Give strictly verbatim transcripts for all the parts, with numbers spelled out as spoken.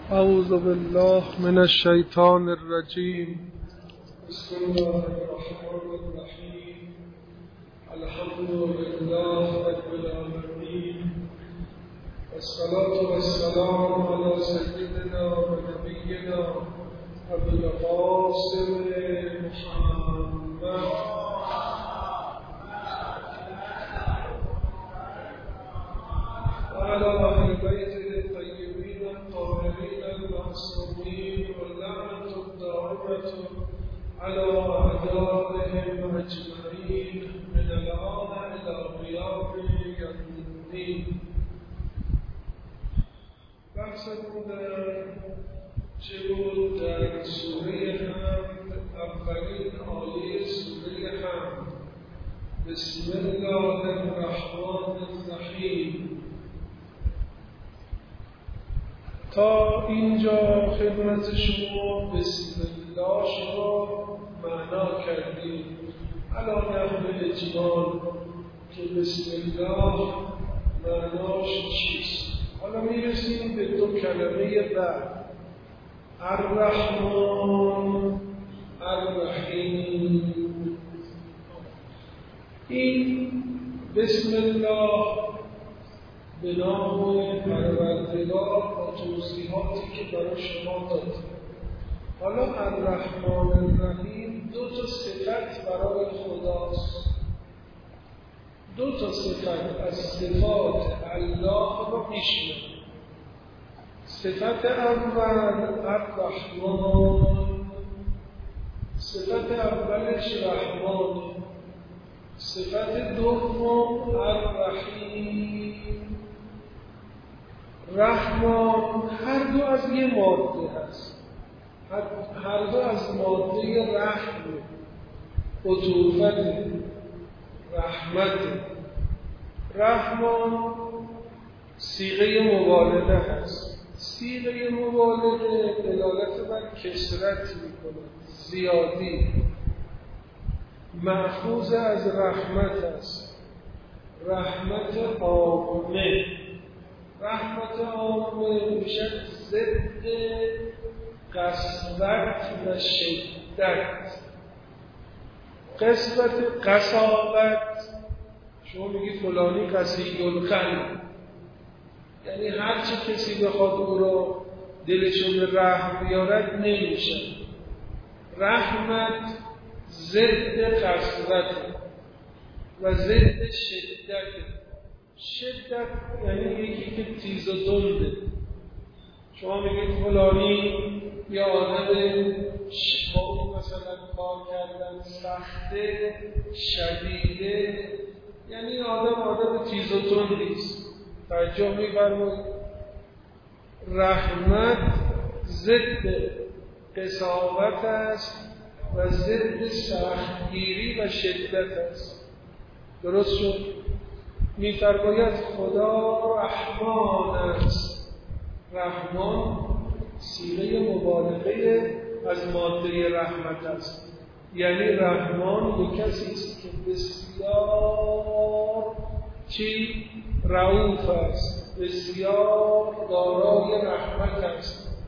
اعوذ بالله من الشیطان الرجیم. بسم الله الرحمن الرحیم. الحمد لله رب العالمین، والصلاة والسلام على سیدنا و نبینا ابی القاسم محمد وعلى اهل بیته الطیبین الطاهرین المعصومین واللعنة الدائمة على أعدائهم أجمعين من الآن إلى قيام يوم الدين. بحثمون در چه بود؟ در سوره حمد، اولین آیه سوره حمد. بسم الله الرحمن الرحیم. تا اینجا خدمت شما بسم الله شما معنا کردیم الان نحو اجمال که بسم الله معناش چیست. حالا میرسیم به دو کلمه بعد، الرحمن الرحیم. این بسم الله به نام پروردگار و توضیحاتی که برای شما داد. حالا الرحمن الرحیم دو تا صفت برای خداست. دو تا صفت از صفات الله رو میشنه. صفت اول الرحمن، صفت اولش رحمان، صفت دوم الرحیم. رحمان هر دو از یه ماده هست، هر دو از ماده رحم، عطوفت، رحمت. رحمان صیغه مبالغه هست. صیغه مبالغه دلالت بر کثرت میکنه، زیادی. مأخوذ از رحمت است، رحمت عامه. رحمت عامه میشه ضد قسوت و شدت. قسوت، قساوت، شما میگی فلانی قصید القلب، یعنی هر چی کسی بخواد او رو دلشون به رحم بیارد نمیشه. رحمت ضد قسوت و ضد شدت. شدت یعنی یکی که تیز و دنده. شما میگید فلانی یا آدم با اون مثلا کار کردن سخته، شدیده، یعنی آدم آدم تیز و دندیست. توجه می‌فرمایید. رحمت ضد قساوت است و ضد سختگیری و شدت است. درست شد؟ می‌فرماید خدا رحمان است. رحمان صیغه مبالغه از ماده رحمت است. یعنی رحمان یک کسی است که بسیار چی رؤوف است، بسیار دارای رحمت است.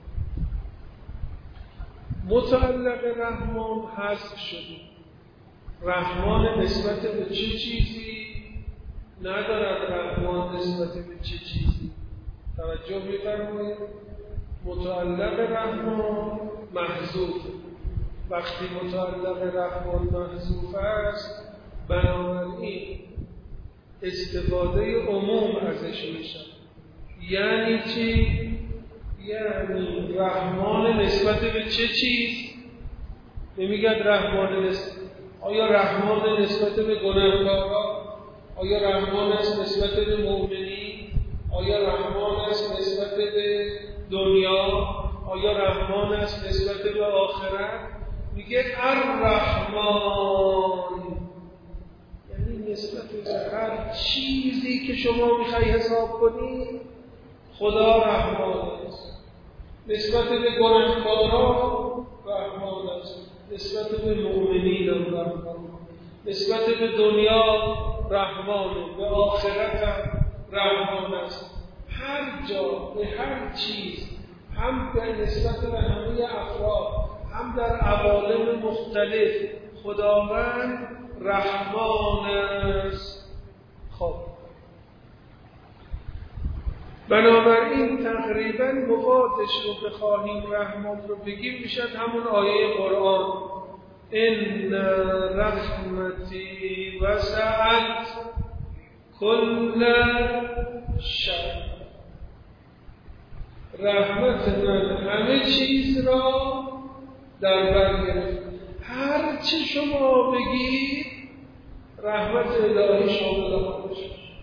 متعلق رحمان حذف شده. رحمان نسبت به چه چیزی ندارد، رحمان نسبت به چه چیزی. توجه می‌فرمایید. متعلق رحمان محذوف. وقتی متعلق رحمان محذوف است، بنابراین استفاده عموم ازش میشه. یعنی چی؟ یعنی رحمان نسبت به چه چیز؟ نمیگد رحمان نسبت. آیا رحمان نسبت به گناهکاران؟ آیا رحمان است نسبت به مؤمنین؟ آیا رحمان است نسبت به دنیا؟ آیا رحمان است نسبت به آخرت؟ میگه الرحمن، یعنی نسبت به هر چیزی که شما میخوای حساب کنی خدا رحمان است. نسبت به گناهکاران رحمان است، نسبت به مؤمنین رحمان، نسبت به دنیا رحمانه، به آخرت هم رحمان است. هر جا به هر چیز هم به نسبت به همه افراد، هم در عوالم مختلف خداوند رحمان است. خب بنابراین تقریبا مفادش رو بخواهیم رحمان رو بگیم میشد همون آیه قرآن ان رحمتی وسعت کل شیء، رحمت من همه چیز را در بر گرفت. هر چی شما بگید رحمت الهی شامل حالش،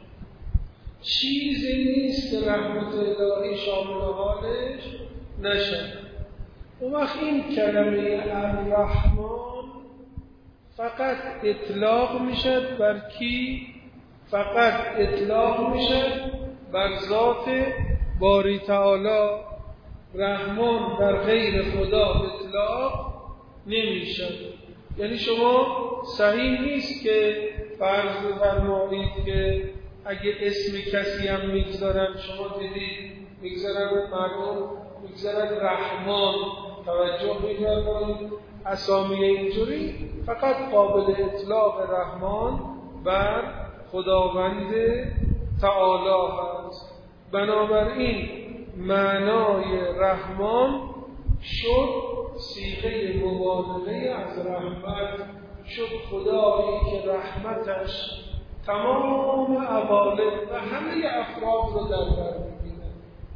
چیزی نیست که رحمت الهی شامل حالش نشد. اون وقت این کلمه الرحمن فقط اطلاق میشد بر کی؟ فقط اطلاق میشد بر ذات باری تعالی. رحمان در غیر خدا اطلاق نمیشد. یعنی شما صحیح نیست که فرض بفرمایید که اگه اسم کسی هم میگذارن، شما دیدید میگذارن مردم میگذارن رحمان، توجه می‌فرمایید اسامی اینجوری فقط قابل اطلاق رحمان بر خداوند تعالی هست. بنابراین معنای رحمان شد صیغه مبالغه از رحمت، شد خدایی که رحمتش تمام عوالم و همه افراد رو در بر می‌گیرد.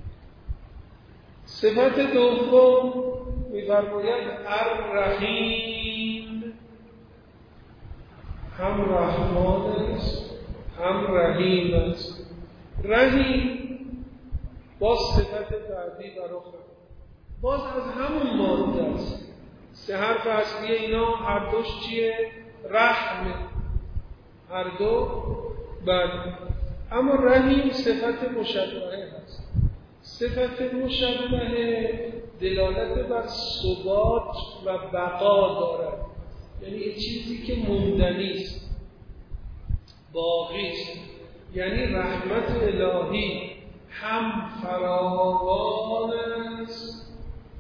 صفت دوم می‌فرماید الرحیم، هم رحمان است هم رحیم است. رحیم باز صفت بعدی برآورد، باز از همون ماده است. سه حرف اصلی اینا هر دوش چیه؟ رحمه، هر دو بعد. اما رحیم صفت مشبهه هست. صفت مشبهه دلالت بر ثبات و بقا دارد، یعنی یه چیزی که موندنی است، باقی است. یعنی رحمت الهی هم فراوان است،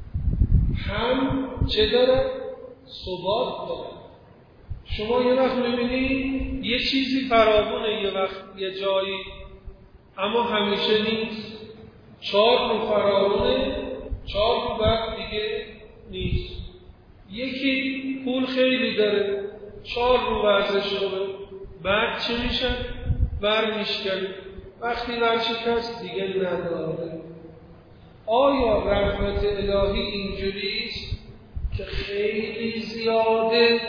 هم چه داره؟ ثبات داره. شما یه وقت می‌بینید یه چیزی فراوانه، یه وقت یه جایی، اما همیشه نیست. چهار رو فراوانه، چهار رو بعد دیگه نیست. یکی پول خیلی داره، چهار رو وضع شده، بعد چه میشه؟ برمیشکنه، وقتی ورشکست دیگه نداره. آیا رحمت الهی اینجوریست که خیلی زیاده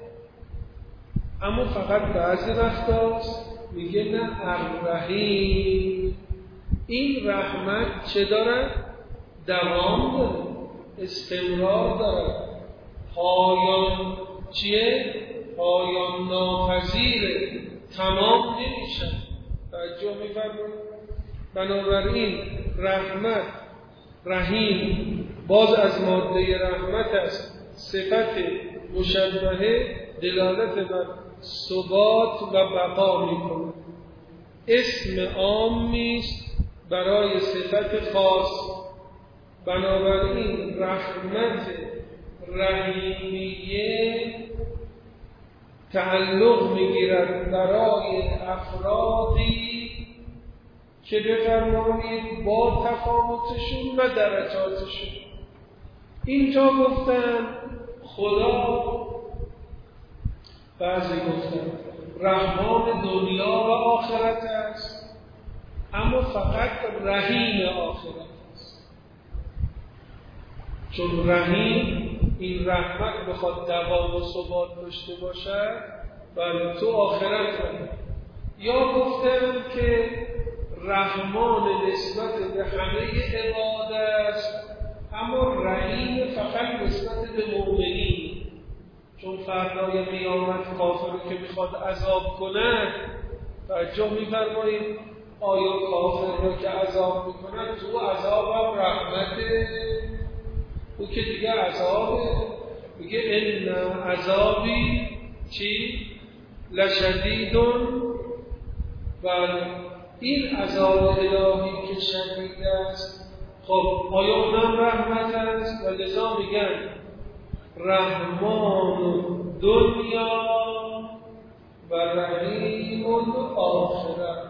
اما فقط بعضی وقت هست؟ میگه نه، الرحیم این رحمت چه داره؟ دوام داره، استمرار داره، پایان چیه؟ پایان ناپذیره، تمام نمیشه. توجه می‌فرمایید؟ بنابراین رحمت، رحیم باز از ماده رحمت است. صفت مشبهه دلالت بر ثبات و بقا می‌کند. اسم عامی است برای صفت خاص. بنابراین رحمت رحیمیه تعلق میگیرد برای افرادی که بفرمایید با تفاوتشون و درجاتشون. اینجا گفتن خدا، بعضی گفتن رحمان دنیا و آخرت است، اما فقط رحیم آخرت است. چون رحیم این رحمت بخواد دوام و ثبات داشته باشد ولی تو آخرت رحیم. یا گفتن که رحمان نسبت به همه عباد است، اما رحیم فقط نسبت به مؤمنین. چون فردای قیامت کافر که میخواد عذاب کند، توجه می‌فرمایید آیا کافر رو که عذاب میکند تو عذاب هم رحمته؟ او که دیگه عذابه، میگه ان عذابی چی؟ لشدیدون. و این عذاب الهی که شدید است خب آیا اونم رحمت است؟ و لذا میگن رحمان دنیا و رحیم آخرت.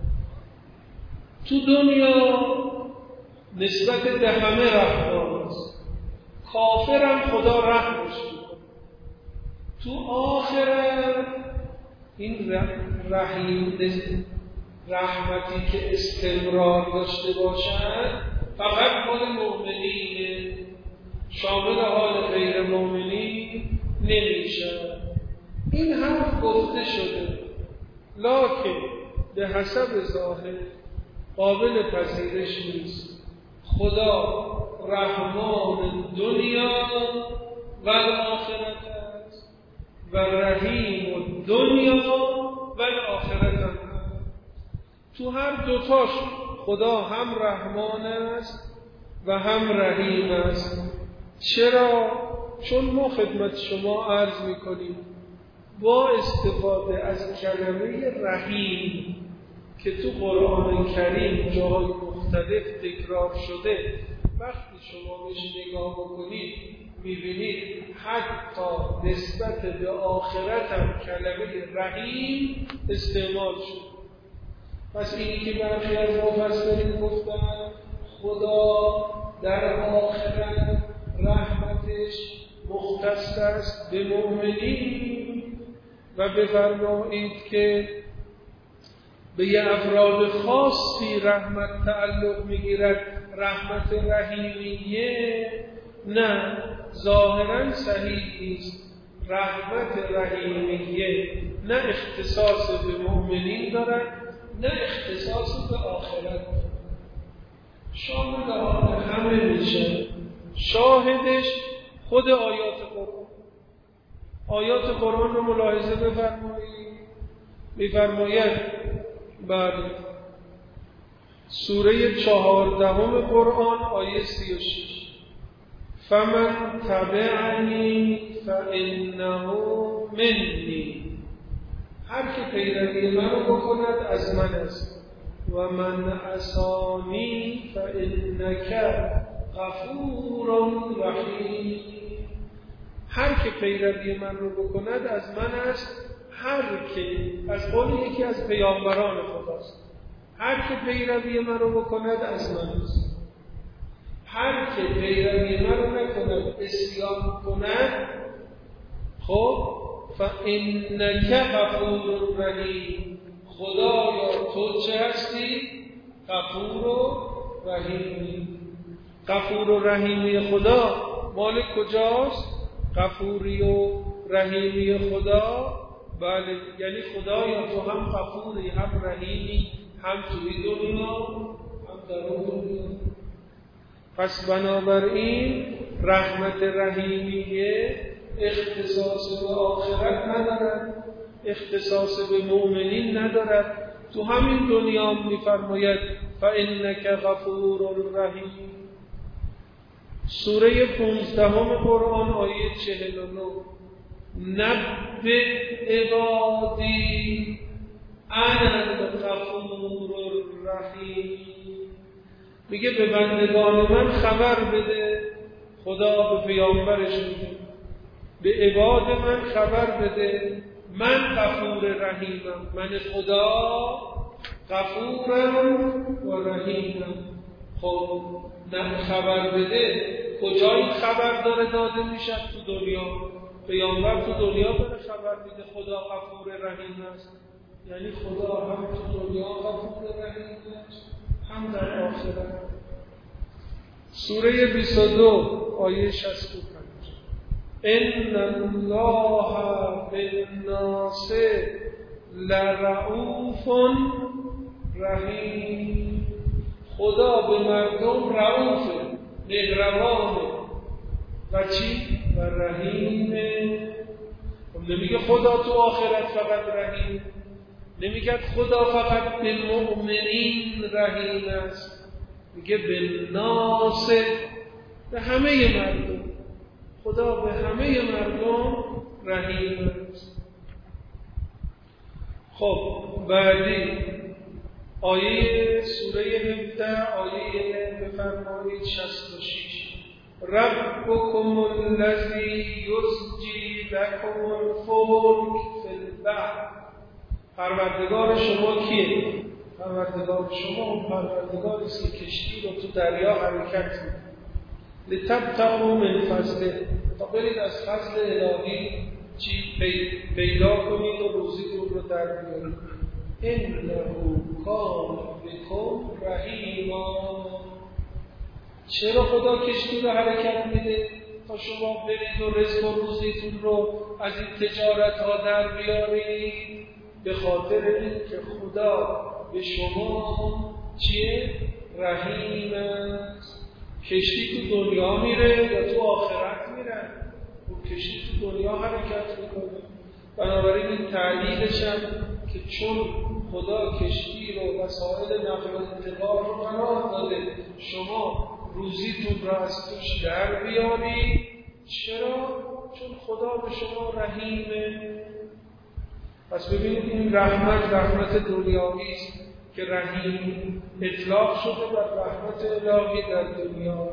تو دنیا نسبت به همه رحمان است، کافرم خدا رحمش میکنه. تو آخرت این رحیم رحمتی که استمرار داشته باشد فقط مال مؤمنین، شامل حال غیر مؤمنین نمیشه. این هم گفته شده، لکن به حسب ظاهر قابل پذیرش نیست. خدا رحمان دنیا و آخرت است و رحیم دنیا و آخرت است. تو هر دوتاش خدا هم رحمان است و هم رحیم است. چرا؟ چون ما خدمت شما عرض میکنیم با استفاده از کلمه رحیم که تو قرآن کریم جاهای مختلف تکرار شده، وقتی شما بهش نگاه بکنید میبینید حتی نسبت به آخرت هم کلمه رحیم استعمال شد. پس اینی که برخی از مفسرین گفتن خدا در آخرت رحمتش مختص است به مؤمنین و بفرمایید که به یه افراد خاصی رحمت تعلق میگیرد، رحمت رحیمیه، نه، ظاهرا صحیح نیست. رحمت رحیمیه نه اختصاص به مؤمنین دارد نه اختصاص به آخرت، شامل آن همه میشه. شاهدش خود آیات قرآن. آیات قرآن رو ملاحظه بفرمایید. میفرماید بر سوره چهاردهم قرآن آیه سی و شش فمن تبعنی فانه منی، هر که پیروی من رو بکند از من است، و من عصانی فانک غفور رحیم، هر که پیروی من رو بکند از من است. هر که از قول یکی از پیامبران خداست، هر که پیروی من رو بکند از من است. هر که پیروی من رو نکند، اسیان کند، خب فانک غفور رحیم، خدایا تو چه هستی؟ غفور و رحیمی. غفور و رحیمی خدا مال کجاست؟ غفوری و رحیمی خدا، بله، یعنی خدایا تو هم غفوری هم رحیمی، هم توی دنیا هم در اون دنیا. پس بنابراین رحمت رحیمیه اختصاص به آخرت ندارد، اختصاص به مؤمنین ندارد. تو همین دنیا میفرماید فانک غفور رحیم. سوره پونزدهم قرآن آیه چهل و نه نبئ عبادی انا الغفور الرحیم، میگه به بندگان من خبر بده. خدا به پیامبرش میگه به عباد من خبر بده، من غفور رحیمم، من خدا غفورم و رحیمم. خب نه خبر بده، کجا این خبر داره داده میشه؟ تو دنیا. پیامبر تو دنیا داره خبر میده خدا غفور رحیم است، یعنی خدا هم تو دنیا غفور رحیم است هم در آخرت. سوره بیست و دو آیه شصت و پنج ان الله بالناس لرؤوف رحیم، خدا به مردم رؤوفه، مهربانه و چی؟ و رحیمه. نمیگه خدا تو آخرت فقط رحیم، نمیگه خدا فقط به مؤمنین رحیم است، میگه به ناس، به همه مردم. خدا به همه مردم رحیم است. خب بعدی آیه سوره هفده آیه بفرمایید شصت و شش ربکم الذی یزجی لکم الفلک فی البحر. پروردگار شما کیه؟ پروردگار شما اون پروردگاری است که کشتی رو تو دریا حرکت می‌کنه. لتبتغوا من فضله، تا برید از فضل الهی چی پیدا کنید و روزیتون رو در بیارید. انه کان بکم رحیما. چرا خدا کشتی رو حرکت میده؟ تا شما برید و رزق و روزیتون رو از این تجارت ها در بیارید. به خاطر این که خدا به شما چیه؟ رحیم است. کشتی تو دنیا میره یا تو آخرت میره؟ اون کشتی تو دنیا حرکت میکنه. بنابراین این تعلیلش هم که چون خدا کشتی رو وسایل نقل و انتقال رو قرار داده شما روزیتون را از توش در بیارید. چرا؟ چون خدا به شما رحیمه. پس ببینید این رحمت رحمت دنیاوی است که رحیم اطلاق شده بر رحمت الهی در دنیا.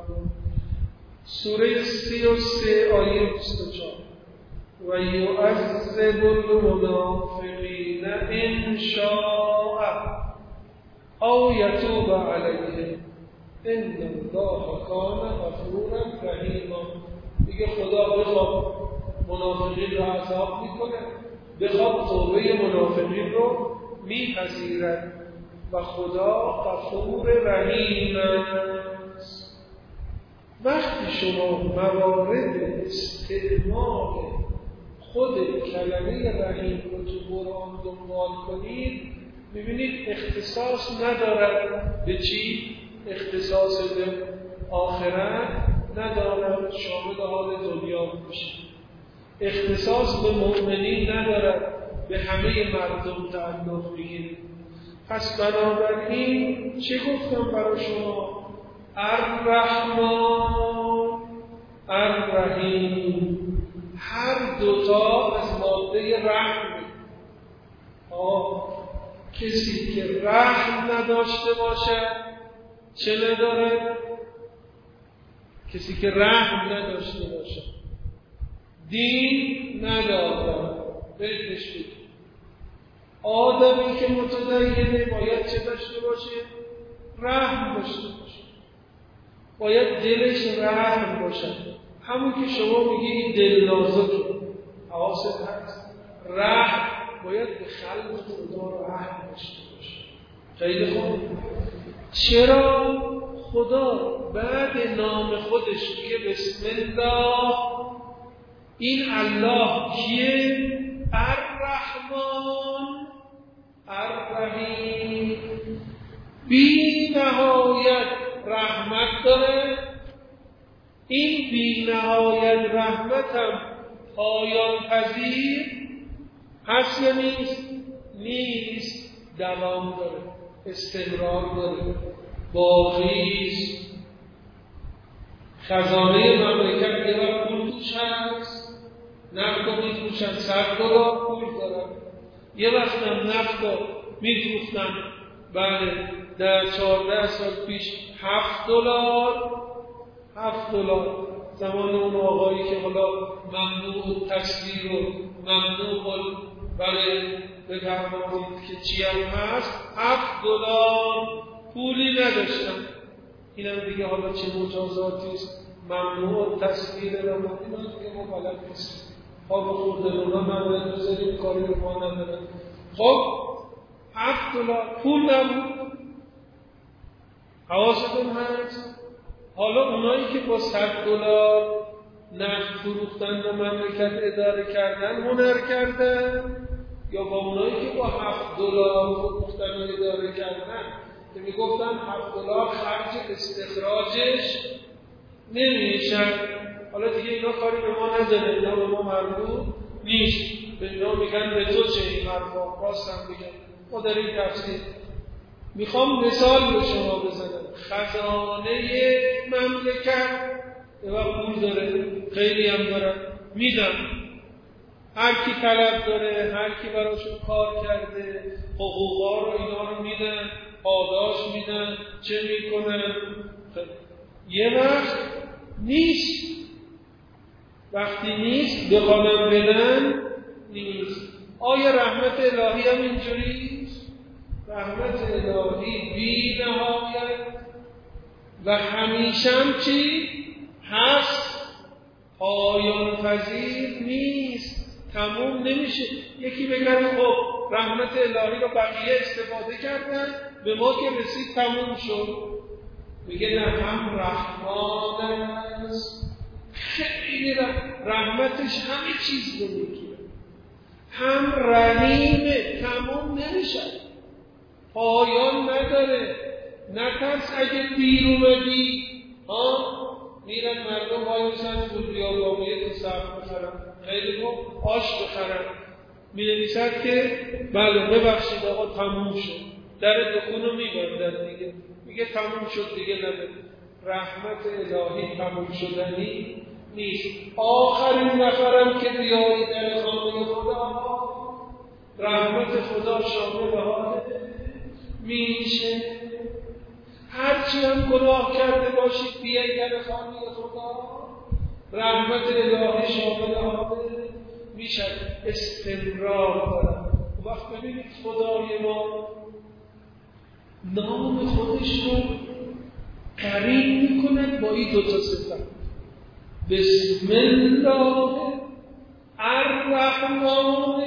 سوره سی و سه آیه بیست و چهار و یعذب المنافقین ان شاء او یتوب علیهم ان الله کان غفورا رحیما. میگه خدا بخواد منافقین رو عذاب میکنه، بخواد توبه منافقین رو میپذیرد و خدا غفور رحیم است. وقتی شما موارد استعمال خود کلمه رحیم رو تو قرآن دنبال کنید میبینید اختصاص ندارد به چی؟ اختصاص به آخرت ندارد، شامل حال دنیا میشه. اختصاص به مؤمنین ندارد، به همه مردم تعلق میگیره. پس بنابراین چه گفتم برای شما؟ الرحمن الرحیم، هر دوتا از ماده رحم. آه کسی که رحم نداشته باشد چه ندارد؟ کسی که رحم نداشته باشد دین ندارد. بهش بگید آدمی که متدینه باید چه داشته باشه؟ رحم داشته باشه. باید دلش رحم باشه. همون که شما میگی این دل نازکه، حواست هست، رحم باید به خلق خدا رحم داشته باشه. خیلی خوب. چرا خدا بعد نام خودش میگه بسم الله؟ این الله کیه؟ الرحمن الرحیم. بی نهایت رحمت داره. این بی نهایت رحمت هم پایان پذیر هست یا نیست؟ نیست. دوام داره، استمرار داره، باقی است. خزانه مملکت یه وقت پول توش هست، نفت رو میفروشن صد دلار پول دارن. یه وقت هم نفت رو میفروختن بله در چهارده سال پیش هفت دلار هفت دلار زمان اون آقایی که حالا ممنوع تصویر و ممنوع بله بفرمایید که چی هم هست، هفت دلار پولی نداشتن. اینم دیگه حالا چه مجازاتی است، ممنوع تصویر رو اینا دیگه ما بلد نیستیم. خواب خورده اونا ممنوع بذاریم کاری رو ما ندارن. خب هفت دلار پول نبود. حواستون هست؟ حالا اونایی که با صد دلار نفت فروختن و مملکت اداره کردن هنر کردن، یا با اونایی که با هفت دلار فروختن و اداره کردن که میگفتن هفت دلار خرج استخراجش نمیشن. حالا دیگه اینا کاری به ما نداره، اینا به ما مربوط نیست. به اینا میگن به تو چه این حرفا، راستم میگن ما در این تفسیر میخوام مثال به شما بزنم. خزانه مملکت و پول داره، خیلی هم داره، میدم هر کی طلب داره، هر کی براشون کار کرده، حقوقا رو اینا رو میدن. پاداش میدن، چه میکنن. یه وقت نیست، وقتی نیست بخوانم بدن نیست. آیا رحمت الهی هم اینجوریست؟ رحمت الهی بی نهایت و همیشه هم چی؟ هست، پایان پذیر نیست، تموم نمیشه. یکی بگن خب رحمت الهی رو بقیه استفاده کردن، به ما که رسید تموم شد. میگه نه، هم رحمان است، خیلی رحمتش همه چیز رو میگیره، هم رحیمه، تموم نمیشه، پایان نداره. نترس اگه دیر اومدی، ها میرن مردم وای میسن تو بیابانیه تو سرف بخرن، خیلی خوب آش بخرن، می‌نویسد که بله ببخشید آقا تموم شد، در دکونو میبندن دیگه، میگه تموم شد دیگه نده. رحمت الهی تموم شدنی نیست. آخرین نفرم که بیایی در خانه خدا، رحمت خدا شامل حال میشه. هرچی هم گناه کرده باشید بیایی در خانه خدا، رحمت الهی شامل حال میشه. استمرار دارد. وقت ببینید خدای ما نام خودش رو قرین میکند با این دوتا صفت، بسم الله الرحمن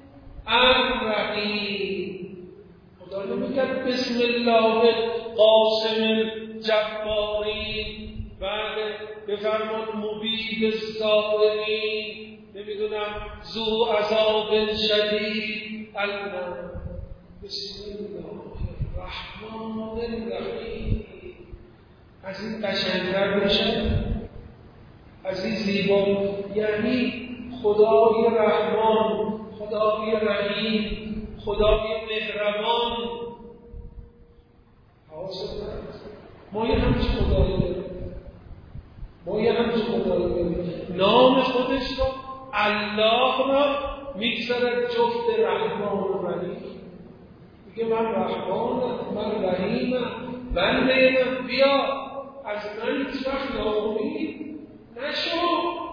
الرحیم. خدا نمیگه بسم الله قاسم جباری، بعد بفرمان مبید الظالمین، نمیدونم ذو عذاب شدید الله. بسم الله الرحمن الرحیم. از این قشنگتر بشه، از این زیبا، یعنی خدای رحمان، خدای رحیم، خدای مهربان. ما یه همچه خدایی داریم، ما یه همچه خدایی داریم. نام خودش رو الله را میگذارد جفت رحمان و رحیم. میگه من رحمانم، من رحیمم، بنده من، بیا از من هیچ وقت ناامید نشو.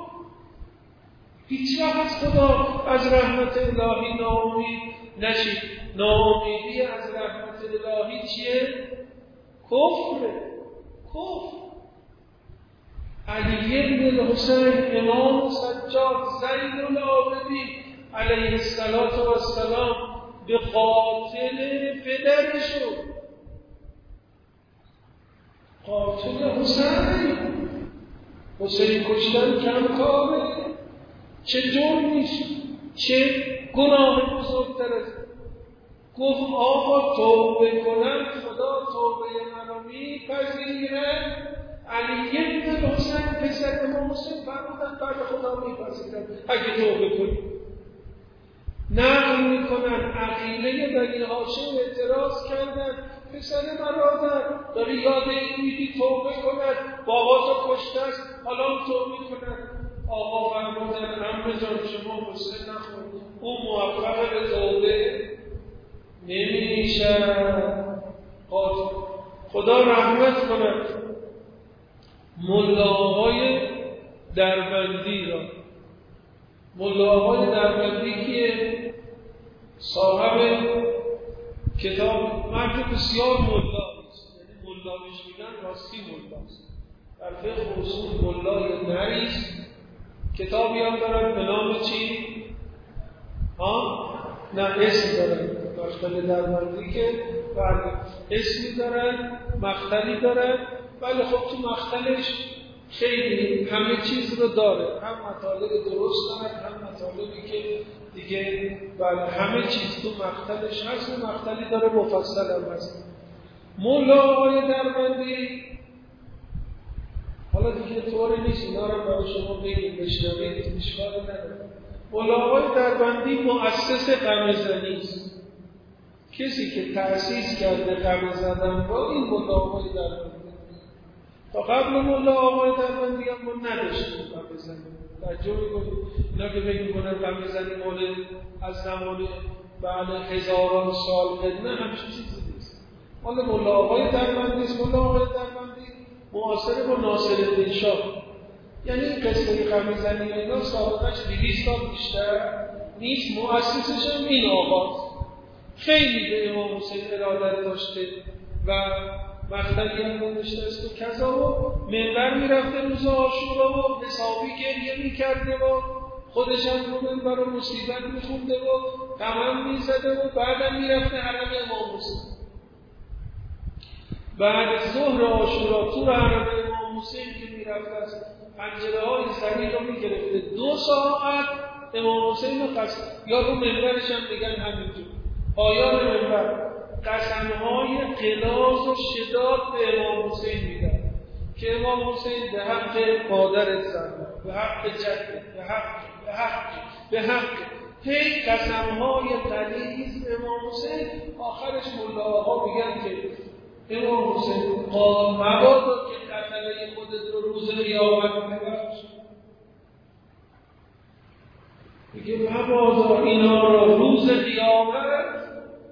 هیچ وقت از خدا، از رحمت الهی ناامید نشید. ناامیدی از رحمت الهی چیه؟ کفره، کفر. علی بن الحسین امام سجاد زین العابدین علیه السلام به قاتل پدر شد. قاتل حسین، حسین کشتن کم کاره، چه جرمیش، چه گناه بزرگتر از گفت آقا توبه کنم خدا توبه منو میپذیره. علی بن حسین پسر امام حسین فرمودن بعد خدا میپذیرد اگه توبه کنی. نقل میکنن عقیله بنی هاشم اعتراض کردن، پسر برادر داری یاد این میدی توبه کند، بابا تو کشته است حالا توبه کند. آقا فرمودن عمه جان شما حسین نخور، او موفق به توبه نمیشد. خدا رحمت کند ملاهای دربندی را. ملاهای دربندی که صاحب کتاب مرد بسیار ملاست، یعنی ملاش میگن راستی ملاست، در فقه اصول ملای نریست. کتابی هم دارن به نام چی؟ ها؟ نه اسم دارن، مختل دربندی که برده اسمی دارن، مختلی دارن، ولی خب تو مختلش خیلی همه چیز رو داره، هم مطالب درست دارن، هم مطالبی که دیگه بله همه چیز تو مختلش هست و مختلی داره مفصل هم هست. ملاهای دربندی حالا دیگه طوری نیست، اینا رو برای شما بگیم بشنوید، اشکال نداره. ملاهای دربندی مؤسس غم‌زنی است. کسی که تأسیس کرده غم زدن با این ملاهای دربندی. تا قبل ملاهای دربندی هم ما نداشتیم غم زنی. توجه می‌کنید اینا که فکر می‌کنن غم زنی مال از زمان بعد هزاران سال قدیم، همچین چیزی نیست. مال ملا آقای دربندی است. ملا آقای دربندی معاصر با ناصرالدین شاه، یعنی این قصه قمیزنی اینا سابقش دویست سال بیشتر نیست. مؤسسش هم این آقاست. خیلی به امام حسین ارادت داشته و مقتلی هم نوشته است و کذا و منبر میرفته روز عاشورا و حسابی گریه میکرده و خودش هم رو منبر و مصیبت میخونده و غم میزده و بعدم میرفته حرم امام حسین. بعد ظهر عاشورا تو حرم امام حسین که میرفته است پنجره های زمین رو میگرفته دو ساعت امام حسین رو قسم، یا رو منبرش هم میگن همینجور آیان منبر قسمهای غلاظ و شداد به امام حسین میدن که امام حسین به حق مادرت زن، به حق جدت، به حق به حق به حق هی قسمهای غلیظ امام حسین. آخرش ملاها میگن که امام حسین قال مبادا که قتله خودت رو روز قیامت ببخش، میگه مبادا اینا رو روز قیامت.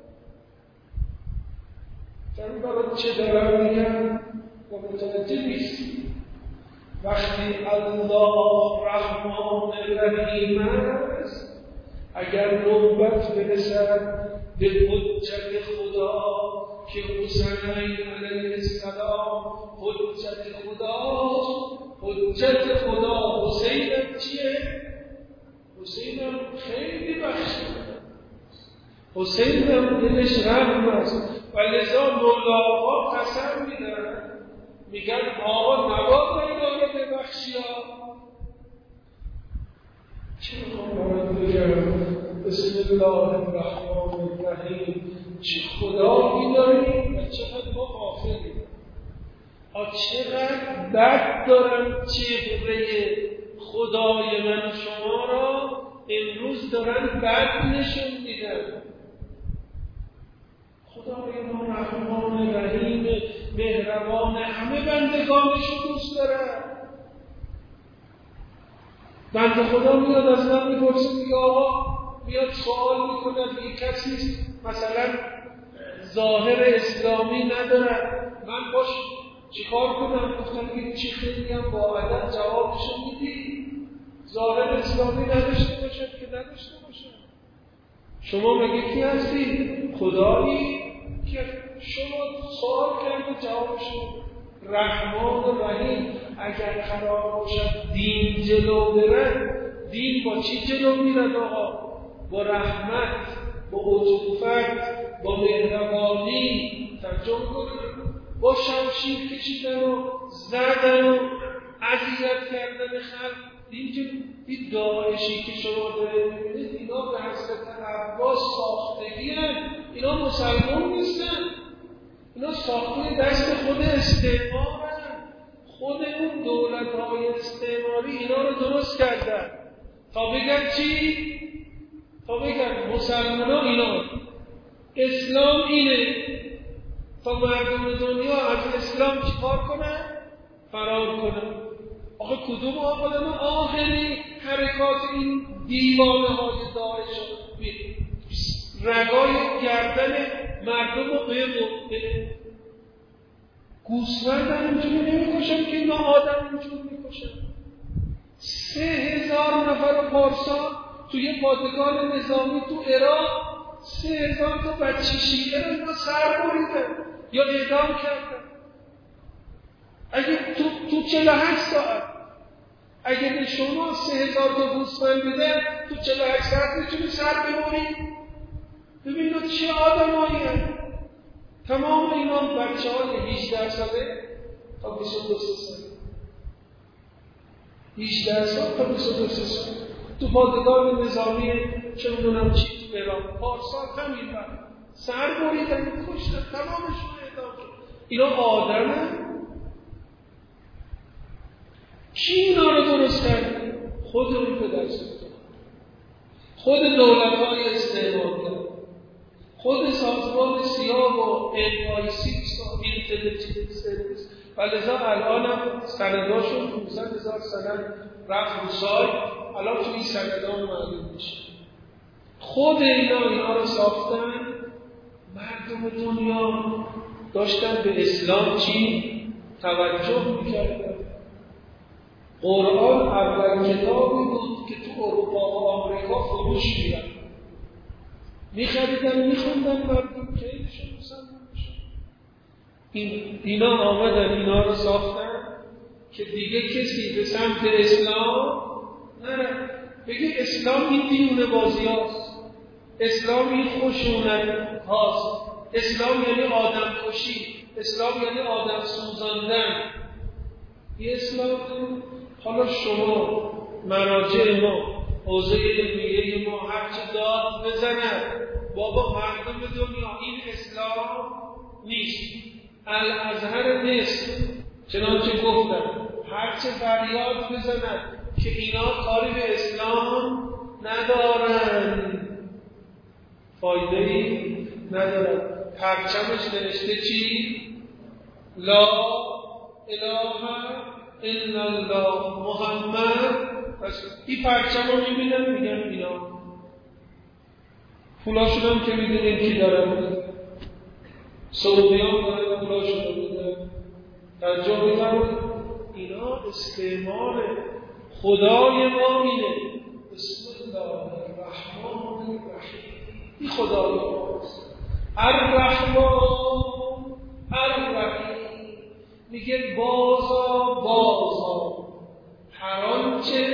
فرمی برای چه دارم میگن و متوجه نیستی. وقتی الله رحمان رحیم است، اگر نوبت برسد به حجت خدا که حسین علیه السلام حجت خدا، حجت خدا حسین چیه؟ حسین هم خیلی بخشیده، حسین هم دلش رحم است و لذا مولاها قسم میدن میگن آقا نباید اینا رو ببخشی ها. چه میخوام بگم؟ بسم الله الرحمن الرحیم. چه خدایی داریم و چقدر ما غافلیم. چقدر بد دارم چهره خدای من و شما را امروز دارن بد نشون میدن. خدای ما رحمان رحیم مهربان، همه بندگانش رو دوست دارن. بنده خدا میاد از من میپرسه، میگه آقا میاد سوال میکنه یه کسی مثلا ظاهر اسلامی نداره، من باش چیکار کنم؟ گفتم یه چی خیلی هم با ادب جوابشو میدی. ظاهر اسلامی نداشته باشه که نداشته باشه. شما مگه کی هستی؟ خدایی که شما سوال کرد و جوابشو رحمان و رحیم. اگر قرار باشد دین جلو بره، دین با چی جلو میرد آقا؟ با رحمت، با عطوفت، با مهربانی. ترجمه کنید با شمشیر کشیدن و زدن و اذیت کردن خلق. این که این داعشی که شما دارید میبینید اینا به حضرت عباس ساختگی هست. اینا مسلمان نیستن، اینا ساخته دست خود استعمار هست. خود اون دولت های استعماری اینا رو درست کردن تا بگن چی؟ تا بگن مسلمان ها اینا، اسلام اینه، تا مردم دنیا از اسلام چیکار کنن؟ فرار کنن. آخه کدوم آقا ما آخری حرکات این دیوانه های داعش رگای گردن مردم رو به گوسفند هم اینجوری نمی کشن که اینا آدم اینجور می کشن. سه هزار نفر پارسال توی پادگان نظامی تو عراق سه هزار تا بچه شیعه رو اینا سر بریدن یا اعدام کردن. اگه تو, تو چهل و هشت ساعت اگه به شما سه هزار تا گوسفند بده تو چهل و هشت ساعت میتونی سر ببری. ببینید چه آدمایی هست. تمام اینا بچه های هجده ساله تا بیست و دو ساله، هجده سال تا بیست و دو سال تو پادگان نظامی چه میدونم چی تو ایران پارسال همین وقت سر بریدن کشتن تمامشون اعدام شد. اینا آدمه؟ کی اینا رو درست کرده؟ خود اون پدر سلطان، خود دولت‌های استعماری، خود سازمان سیاه و ام آی سیکس و اینتلیجنس سرویس. و لذا الان هم سنداشون پانصد هزار سند رفت رو سایت، الان توی سندان معلوم میشه. خود اینا اینا رو ساختن. مردم دنیا داشتن به اسلام چی؟ توجه میکردن. قرآن اول کتابی بود که تو اروپا و آمریکا فروش میرن، میخریدن میخوندن، مردم خیلیشون مسلمان میشن. این اینا آمدن اینا رو ساختن که دیگه کسی به سمت اسلام نره. بگه اسلام این دیونه بازی هاست، اسلام این خشونت هاست، اسلام یعنی آدم کشی، اسلام یعنی آدم سوزاندن. این اسلام. حالا شما مراجع ما، حوزه علمیه ما هرچه داد بزند بابا مردم دنیا این اسلام نیست. الازهر نیست، چنانچه گفتم هرچه فریاد بزند که اینا کاری به اسلام ندارن، فایده‌ای ندارن. پرچمش نوشته چی؟ لا اله الا الله محمد. پس این پرچم رو میبینن میگن اینا پولاشون هم که میدونین کی داره بوده، سعودی هم داره پولاشون رو بوده در جا میدن. اینا استعمال خدای ما اینه. بسم الله الرحمن الرحیم. این خدای ماست. الرحمن الرحیم. میگه بازا بازا هر آنچه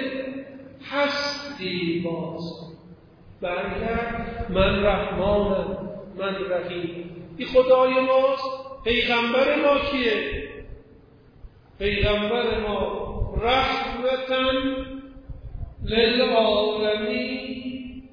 هستی باز برگرد، من رحمانم من رحیم. این خدای ماست. پیغمبر ما کیه؟ پیغمبر ما رحمتاً للعالمین.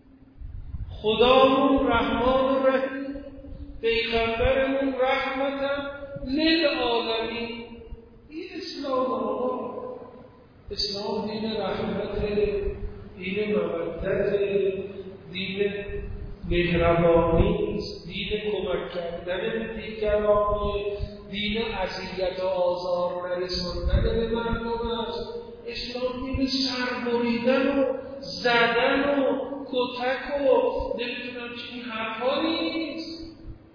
خدامون رحمان و رحیم، پیغمبرمون رحمتاً للعالمین. این اسلام آقا. اسلام دین رحمت، دین مودت، دین مهربانی، دین کمک کردن به دیگران، دین اذیت و آزار نرساندن به مردم است. اسلام دین سربریدن و زدن و کتک و نمیدونم چی حرفا نیست.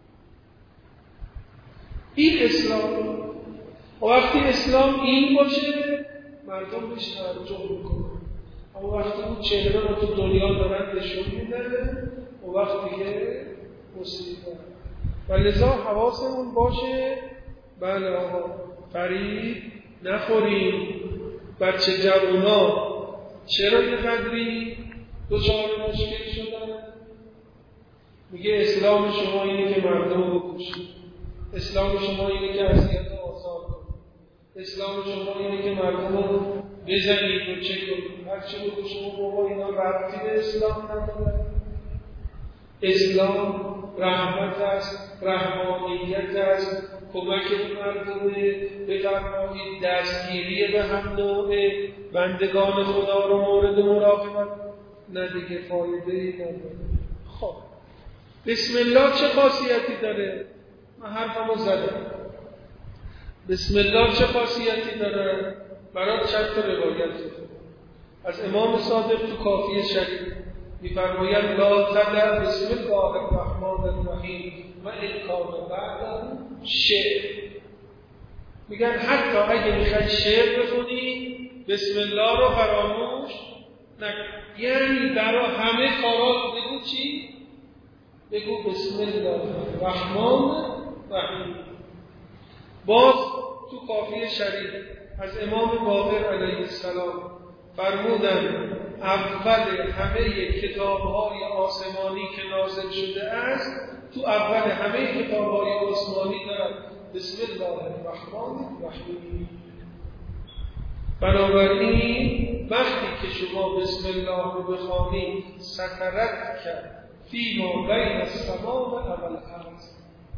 این اسلام. و وقتی اسلام این باشه مردم بهش توجه میکنن. اما وقتی اون چهره رو تو دنیا دارن نشون میدن و وقتی که مصیبت. و لذا حواسمون باشه بله آقا فریب نخوریم. بچه جوانا چرا یه قدری دچار مشکل شدن؟ میگه اسلام شما اینه که مردم رو بکشید، اسلام شما اینه که اذیت و آزار کنید، اسلام شما اینه که مردم رو بزنید و چه کنید. هر چه بگو شما بابا اینا ربطی به اسلام نداره. اسلام رحمت است، رحمانیت است، کمک به مردم، بفرمایید دستگیری به هم نوع بندگان خدا رو مورد مراقبت. نه دیگه فایده‌ای نداره. خب بسم الله چه خاصیتی داره؟ من حرفمو زدم. بسم الله چه خاصیتی داره؟ برات چند تا روایت از امام صادق تو کافیه شریف می‌فرماید لا تدع بسم الله الرحمن الرحیم و ان کان بعد شعر. میگن حتی اگه میخوای شعر بخونی بسم الله رو فراموش نکن. یعنی برای همه کارات بگو چی؟ بگو بسم الله الرحمن الرحیم. باز تو کافیه شریف از امام باقر علیه السلام فرمودن اول همه کتاب‌های آسمانی که نازل شده است، تو اول همه کتاب‌های آسمانی دارن بسم الله الرحمن الرحیم. بنابراین وقتی که شما بسم الله رو بخوانید سکرت کرد فی ما بین السماء و الارض،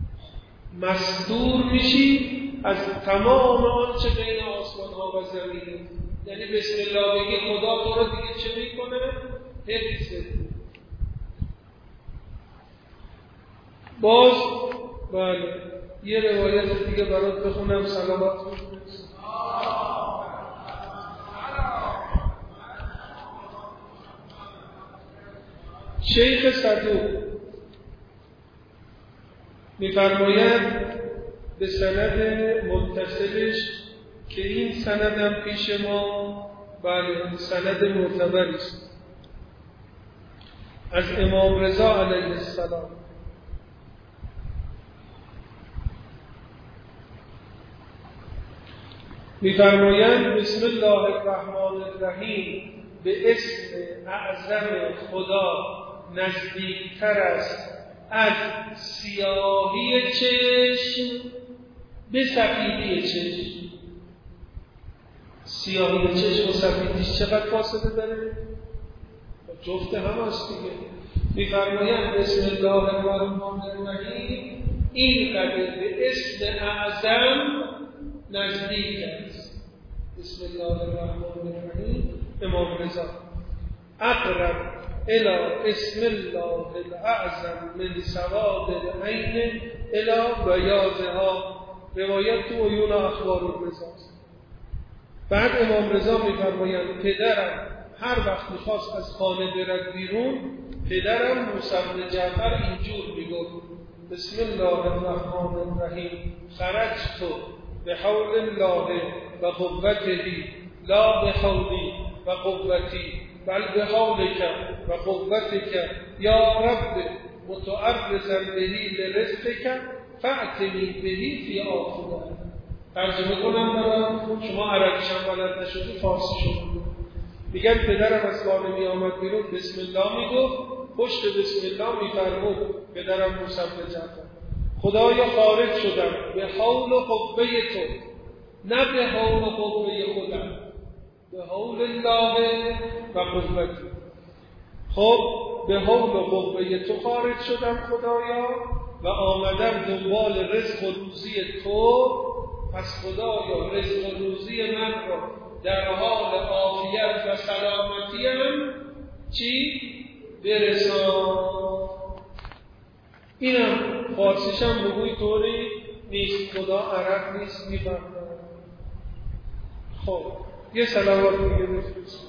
مصدور میشی از تمام آنچه بین آسمان ها و زمینه. یعنی بسم الله بگی خدا تو رو دیگه چه میکنه؟ حفظه. باز بله یه روایت دیگه برات بخونم سلامت باشید. شیخ صدوق میفرماید به سند متصلش که این سندم پیش ما بله سند معتبری است از امام رضا علیه السلام. می‌فرمایند بسم الله الرحمن الرحیم به اسم اعظم خدا نزدیکتر است از سیاهی چشم به سفیدی چشم. سیاهی چشم و سفیدیش چقدر فاصله داره؟ جفت هم هست دیگه. می‌فرمایند بسم الله الرحمن الرحیم این قدر به اسم اعظم نزدیک است. بسم الله الرحمن الرحیم امام رضا اقرب الى اسم الله الاعظم من سواد العین الى بیاضها. روایت تو عیون اخبار الرضا. بعد امام رضا می‌فرمایند پدرم هر وقت می‌خواست از خانه برد بیرون پدرم موسی بن جعفر اینجور میگفت بسم الله الرحمن الرحیم خرجت به حول الله و قوته لا به حولی و قوتی بل به حولک و قوتک یا رب متعرضا بهی لرزقک فأتنی بهی فی آخره. ترجمه کنم برام شما عربیش هم بلد نشدی فارسی شد. میگن پدرم از خانه می آمد بیرون بسم الله میگفت پشت بسم الله میفرمود پدرم موسی بن جعفر خدایا خارج شدم به حول و قوه تو نه به حول و قوه خودم به حول الله و قوتی. خب به حول و قوه تو خارج شدم خدایا و آمدم دنبال رزق و روزی تو پس خدایا رزق و روزی من را در حال عافیت و سلامتیم چی؟ برسان. اینم فارسیش هم بگوی طوری نیست خدا عرب نیست میفهمه. خب یه صلوات دیگه بفرست.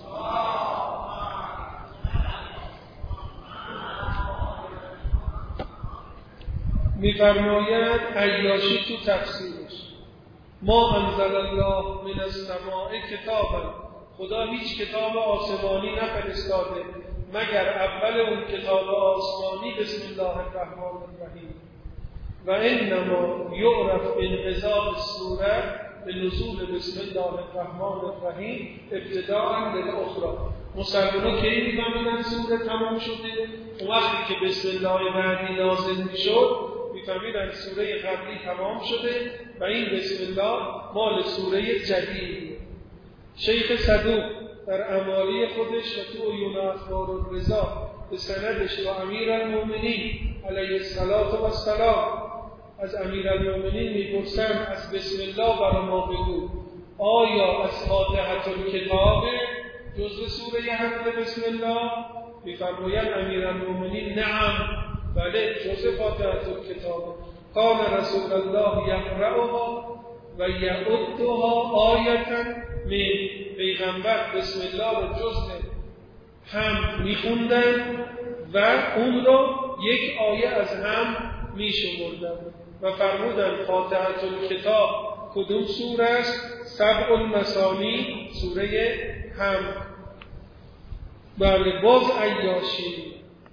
میفرماید عیاشی تو تفسیرش ما انزل الله من السماء کتابا خدا هیچ کتاب آسمانی نفرستاده مگر اول اون کتاب آسمانی بسم الله الرحمن الرحیم و انما یعرف انقضاء السوره به نزول بسم الله الرحمن الرحیم ابتداء للاخرى. مسلمان‌ها کی می‌فهمیدن سوره تمام شده؟ اون وقتی که بسم الله بعدی نازل می‌شد می‌فهمیدن سوره قبلی تمام شده و این بسم الله مال سوره جدید. شیخ صدوق در امالی خودش و تو عیون اخبار الرضا به سندش و امیرالمؤمنین علیه الصلاة و السلام از امیرالمؤمنین می‌پرسند از بسم الله برای ما بگو آیا از فاتحه الکتاب جزء سوره حمد بسم الله؟ می‌فرمایند امیرالمؤمنین نعم بله جزء فاتحه الکتاب. کان رسول الله یقرأها و یعدها آیه من پیغمبر بسم الله رو جزء هم میخوندن و اون رو یک آیه از هم میشمردن و فرمودن فاتحه الکتاب کدوم سوره است؟ سبع المثانی سوره هم. بله باز عیاشی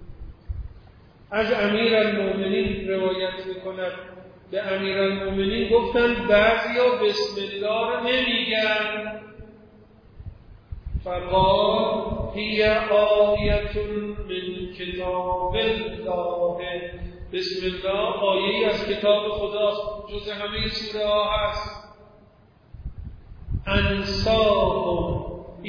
از امیرالمؤمنین روایت میکند به امیرالمؤمنین گفتن بعضیا بسم الله رو نمیگن فقال هی آیت من کتاب الله بسم الله آیه‌ای از کتاب خداست جز همه سوره ها هست. انساهم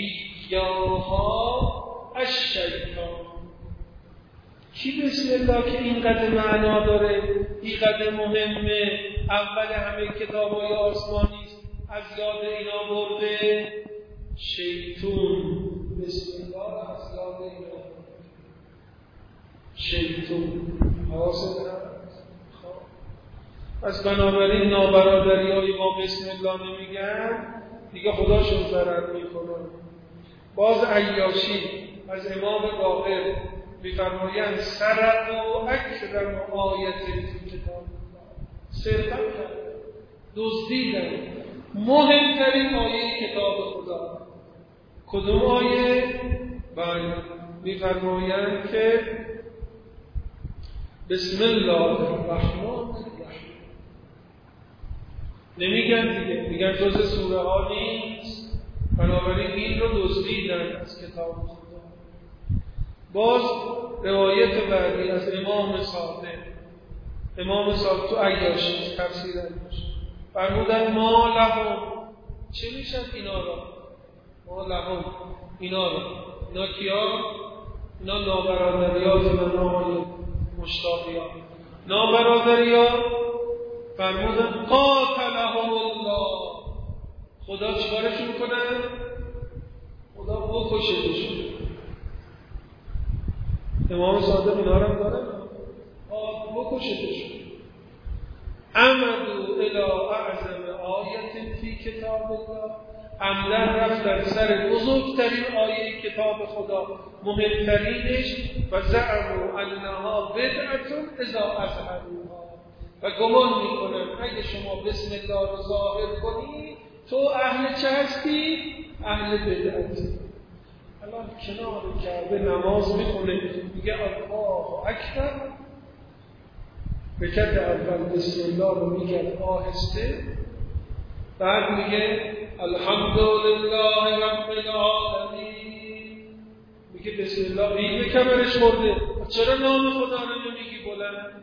ایاها الشیطان. کی بسم الله که اینقدر معنا داره اینقدر مهمه اول همه کتاب‌های آسمانی از یاد اینا برده شیطان. بسم الله از یاد اینا شیطان حواست هست. از بنابراین نابرادری های ما بسم الله نمیگن دیگه خداشون ضرر میکنن. باز عیاشی از امام باقر میفرمایند سرق و اکرم آیت کتاب سرقت کرد دزدیدن مهمترین آیه کتاب خدا. کدوم آیه؟ بله، می‌فرمایند که بسم الله الرحمن الرحیم. نمیگن دیگه، میگن جز سوره ها نیست، بنابراین این رو دزدیدن از کتاب خدا. باز روایت بعدی از امام صادق، امام صادق تو عیاشی تفسیر عیاشی فرمودن ما لهم، چه میشن اینا را؟ ما لهم اینا را، اینا کیا؟ اینا نابرادریات و نامای مشتاقیان. نابرادریات فرمودن قاتلهم الله، خدا چیکارشون کنه؟ خدا بکشهشون. امام صادق اینا رو هم داره بکشهشون. امدو الی اعظم آیت فی کتاب الله، عمدن رفتن سر بزرگترین آیه کتاب خدا، مهمترینش، و زعموا انها بدعة اذا اظهروها، و گمان میکنن اگه شما بسم الله رو ظاهر کنی تو اهل چه هستی؟ اهل بدعتی. الان کنار کعبه نماز میخونه میگه الله اکبر، رکعت اول بسم الله رو میگه آهسته، بعد میگه الحمدلله رب العالمین، میگه بسم الله، میگه کمرش مرده، چرا نام خدا رو نمیگی بلند؟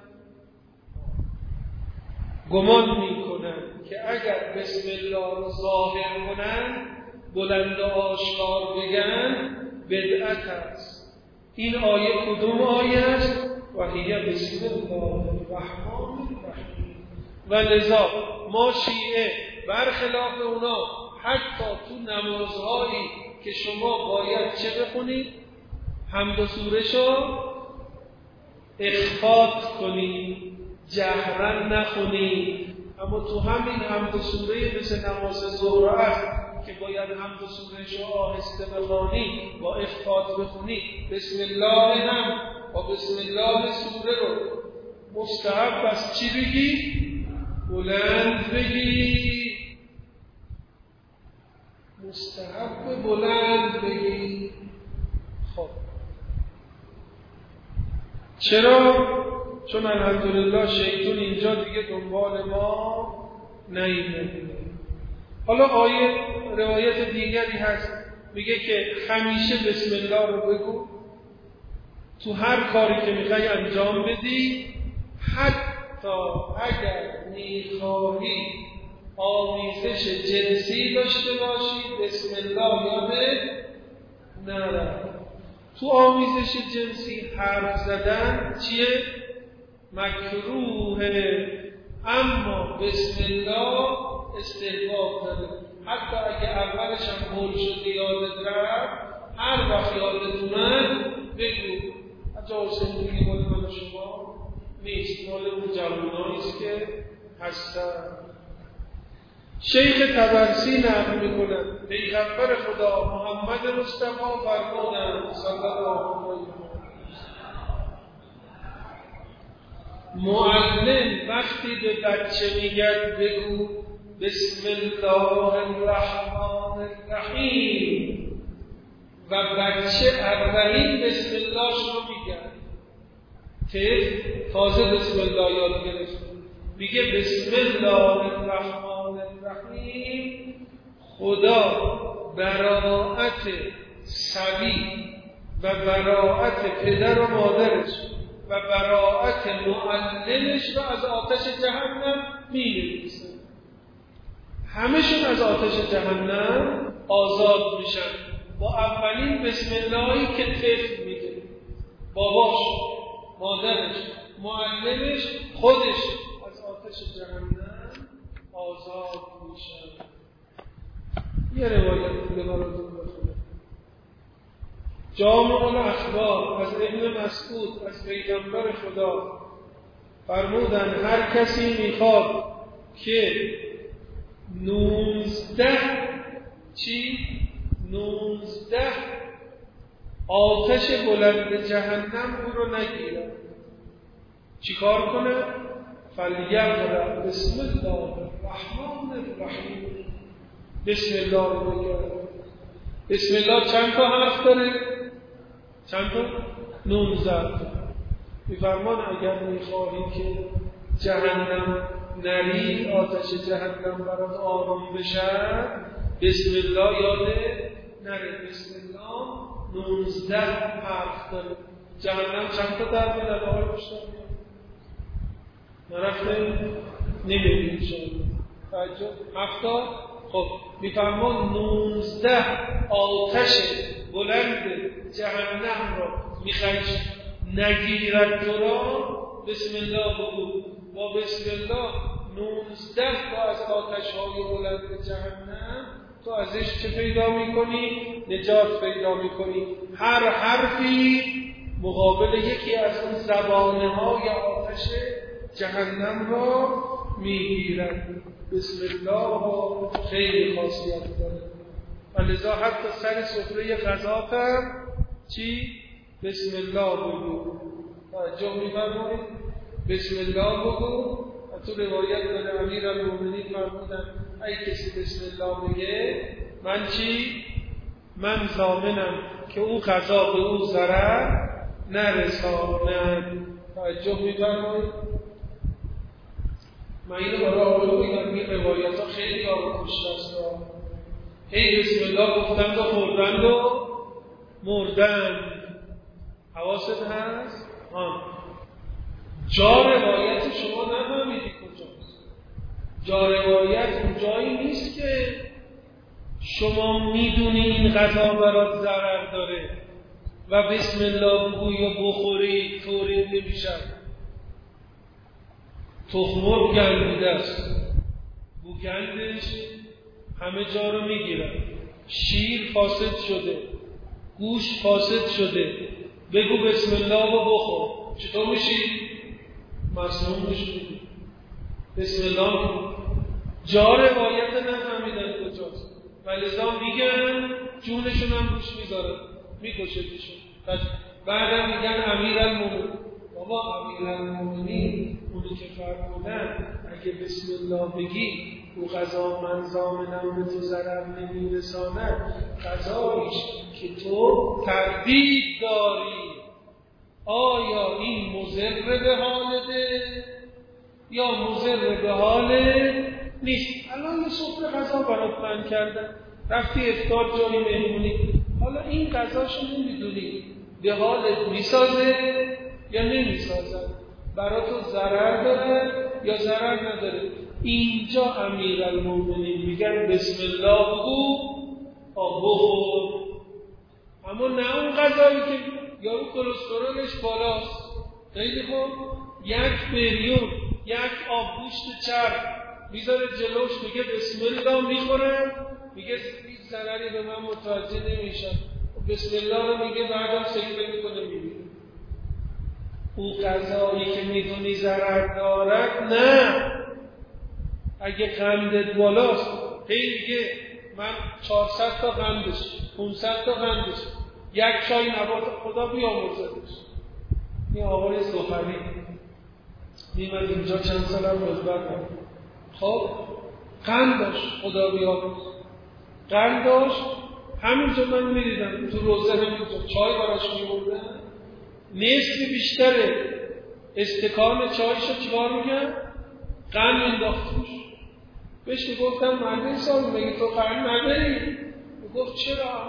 گمان میکنن که اگر بسم الله رو ظاهر کنن، بلند و آشکار بگن، بدعت است. این آیه کدوم آیه است؟ و هی بسم الله الرحمن الرحیم. و لذا ما شیعه برخلاف اونا حتی تو نمازهایی که شما باید چه بخونید؟ حمد و سوره‌شو اخفات کنید، جهرن نخونید. اما تو همین حمد و سوره مثل نماز ظهر و عصر که باید حمد و سوره‌شو آهسته بخونی، با اخفات بخونی، بسم الله هم و بسم الله سوره رو مستحب است چی بگی؟ بلند بگی. مستحب بلند بگی. خب چرا؟ چون الحمدلله شیطان اینجا دیگه دنبال ما نیامده. حالا آیه روایت دیگری هست میگه که همیشه بسم الله رو بگو تو هر کاری که میخوای انجام بدی، حتی اگر میخواهی آمیزش جنسی داشته باشی بسم الله یادت نره. تو آمیزش جنسی حرف زدن چیه؟ مکروهه، اما بسم الله استحباب داره. حتی اگه اولش هم مول شده یادت رفت، هر وقت یادت اومد بگو. اجا حسین میگه مال من شما نیست، مال اون جواناییست که هستن. شیخ طبرسی نقل میکنن پیغمبر خدا محمد مصطفی فرمودند صلی الله علیه و معلم وقتی به بچه میگه بگو بسم الله الرحمن الرحیم، و بچه اولین بسم الله رو میگه که تازه بسم الله یاد گرفت، میگه بسم الله الرحمن الرحیم، خدا براءت صبی و براءت پدر و مادرش و براءت معلمش رو از آتش جهنم می‌نویسه. همشون از آتش جهنم آزاد میشن با اولین بسم اللهی که طفل میگه. باباش، مادرش، معلمش، خودش از آتش جهنم آزاد میشن. یه روایت دیگه براتون بخونم. جامع الاخبار از ابن مسعود از پیغمبر خدا فرمودن هر کسی میخواد که نوزده چی؟ نوزده آتش بلند جهنم او رو نگیرد، چی کار کنه؟ فلیقرأ بسم الله الرحمن الرحیم. بسم الله رو بگم. بسم الله چند تا حرف داره؟ چند تا؟ نوزده. میفرمان اگر میخواهی که جهنم نری، آتش جهنم برات آرام بشد، بسم الله یاده نره. بسم الله نوزده حرف داره. جهنم چند تا در میاد؟ آقای پشتم نرفته نمیدیم شما توجه هفتا. خب میفرمان نوزده آتش بلند جهنم را میخوای نگیرد تو را، بسم الله بگو. با بسم الله نوزده تا از آتش های بلند جهنم تو ازش چه پیدا میکنی؟ نجات پیدا میکنی. هر حرفی مقابل یکی از اون زبانه های آتش جهنم را میگیرد. بسم الله خیلی خاصیت داره و لذا حتی سر سفره غذا هم چی؟ بسم الله بگو. توجه می‌فرمایید؟ بسم الله بگو. و تو روایت داره امیرالمومنین فرمودن ای کسی بسم الله بگه من چی؟ من ضامنم که او غذا به او ضرر نرساند. توجه می‌فرمایید؟ من اینو برای آقا بگم این روایت ها خیلی آقا کشت است. هی بسم الله گفتند و خوردند و مردند. حواست هست؟ آن جا روایت شما نفهمیدی کجاست. جا روایت اون جایی نیست که شما میدونی این غذا برات ضرر داره و بسم الله بگوی و بخوری تولید نمیشد. تخمر گندیده است، بوگندش همه جا رو میگیرن. شیر فاسد شده، گوشت فاسد شده، بگو بسم الله و بخور، چطور میشی؟ مسموم میشی. بسم الله جا روایت نفهمیدن کجاست و لذا میگن جونشون هم روش میذارن، میکشدشون. بعدم میگن امیرالمومنین. بابا امیرالمومنین اونی که فرمودن اگه بسم الله بگی او قضا من ضامنم به تو ضرر نمیرساند، قضاییش که تو تردید داری آیا این مضر به حالته یا مضر به حالت نیست. الان یه سفره غذا برات پهن کردن، رفتی افطار جایی مهمونی، حالا این غذاشو نمیدونی به حالت میسازه یا نمیسازه، برای تو ضرر داره یا ضرر نداره. اینجا امیرالمومنین میگن بسم الله بگو آب بخور. اما نه اون غذایی که یارو کلسترولش بالاست، خیلی خوب یک بریون یک آب گوشت چرب میذاره جلوش، میگه بسم الله میخوره، میگه هیچ ضرری به من متوجه نمیشه، بسم الله رو میگه بعدم سکته میکنه میبینه. او غذایی که میدونی ضرر دارد نه. اگه قندت بالاست هی میگه من چهارصد تا قندش، پانصد تا قندش، یک چای نبات خدا بیامرزدش. این آقای سخنی میمد اینجا چند سالم روزبردم، خب قند داشت، خدا بیامرز قند داشت. همینجا من میدیدم تو روزه همینجا چای براش میبردن، نصف بیشتر استکان چایشو چیکار میگن؟ قند انداختوش. بهش گفتم مرده سال میگه تو قند نداری؟ گفت چرا؟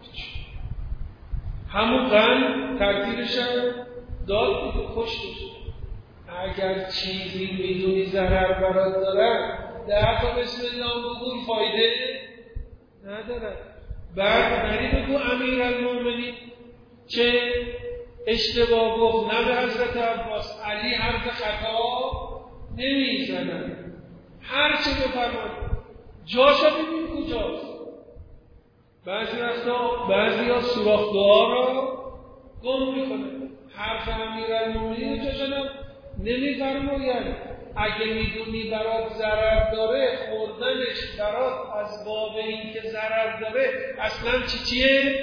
همون قند تقدیرش داد دیگه، کشتش. اگر چیزی میدونی ضرر برات داره ده تا بسم الله بگو فایده نداره. بعد نری بگو امیرالمومنین چه اشتباه گفت، نه به حضرت عباس علی حرف خطا نمیزنن، هر چه بفرماید جاشو ببین کجاست. بعضی وقتا بعضی ها سوراخ دعا را گم میکنه، حرف امیرالمومنین جاشو نمیفرماید. اگه میدونی برات ضرر داره خوردنش برات از باب این که ضرر داره اصلا چی چیه؟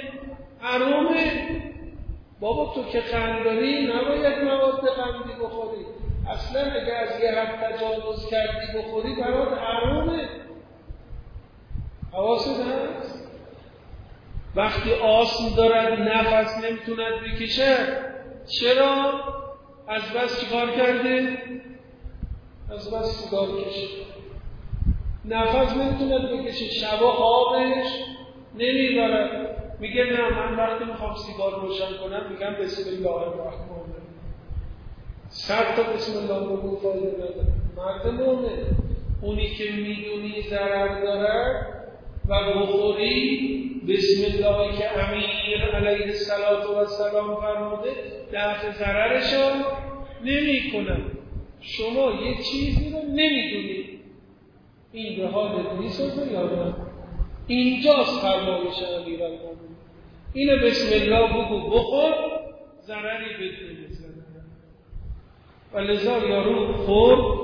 حرامه. بابا تو که قند داری نباید مواد قندی بخوری. اصلا اگه از یه حد تجاوز کردی بخوری برات حرامه. حواست هست؟ وقتی آسم دارد نفس نمیتوند بکشه، چرا؟ از بس چیکار کرده؟ از بس سیگار کشید. نفس نمیتوند بکشه، شبا خوابش نمیبرد. میگه نه من وقتی میخوام سیگار روشن کنم میگم بسم الله الرحمن الرحیم. صد تا بسم الله بگو فایده نداره. مرد مومن اونی که میدونی ضرر داره و بخوری بسم الله که امیر علیه السلام فرموده دفع ضررشو نمی کنن. شما یه چیزی رو نمیدونید، این به حالت نیست یا نه؟ اینجاست فرمایش امیرالمومنین. اینو بسم الله بگو بخور، ضرری بهت نمیزنه. و لذا یارو خورد،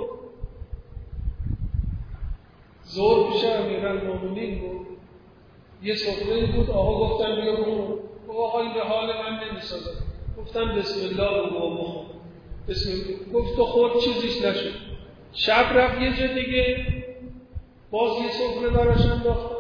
زور پیش امیرالمومنین بود، یه سفره بود، آقا گفتن بیا بخور. آقا این به حال من نمیسازه. گفتم بسم الله بگو بخور. بسم الله گفت تو خورد چیزیش نشد. شب رفت یه جا دیگه، باز یه سفره براش انداختن،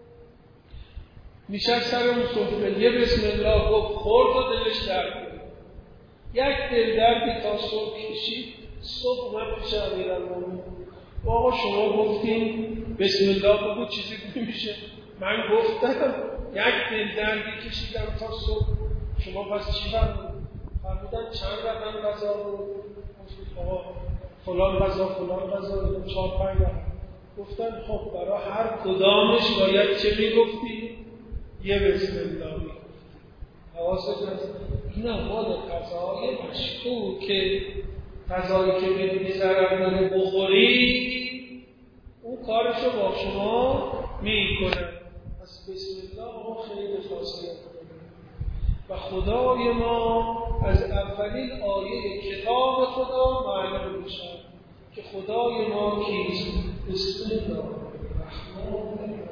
میشد سر اون سفره، یه بسم الله گفت خورد و دلش درد گرفت. یک دل دردی تا صبح کشید. صبح من پیش امیرالمومنین، آقا شما گفتین بسم الله بگو چیزی نمیشه. من گفتم یک دل دردی کشیدم تا صبح، شما پس چی فرمودن؟ فرمودن چند رقم غذا رو؟ آقا فلان غذا فلان غذا چهار پنج رقم. گفتن خب برای هر کدامش باید چه میگفتی؟ یه بسم الله میگفتی. حواست هست؟ این مال غذای مشکوک که غذایی که بدونی ضرر داره بخوری، اون کارشو با شما میکنه. پس بسم الله ما خیلی خاصیت داره و خدای ما از اولین آیه کتاب خدا معلوم میشه که خدای ما کیست. بسم الله الرحمن الرحیم.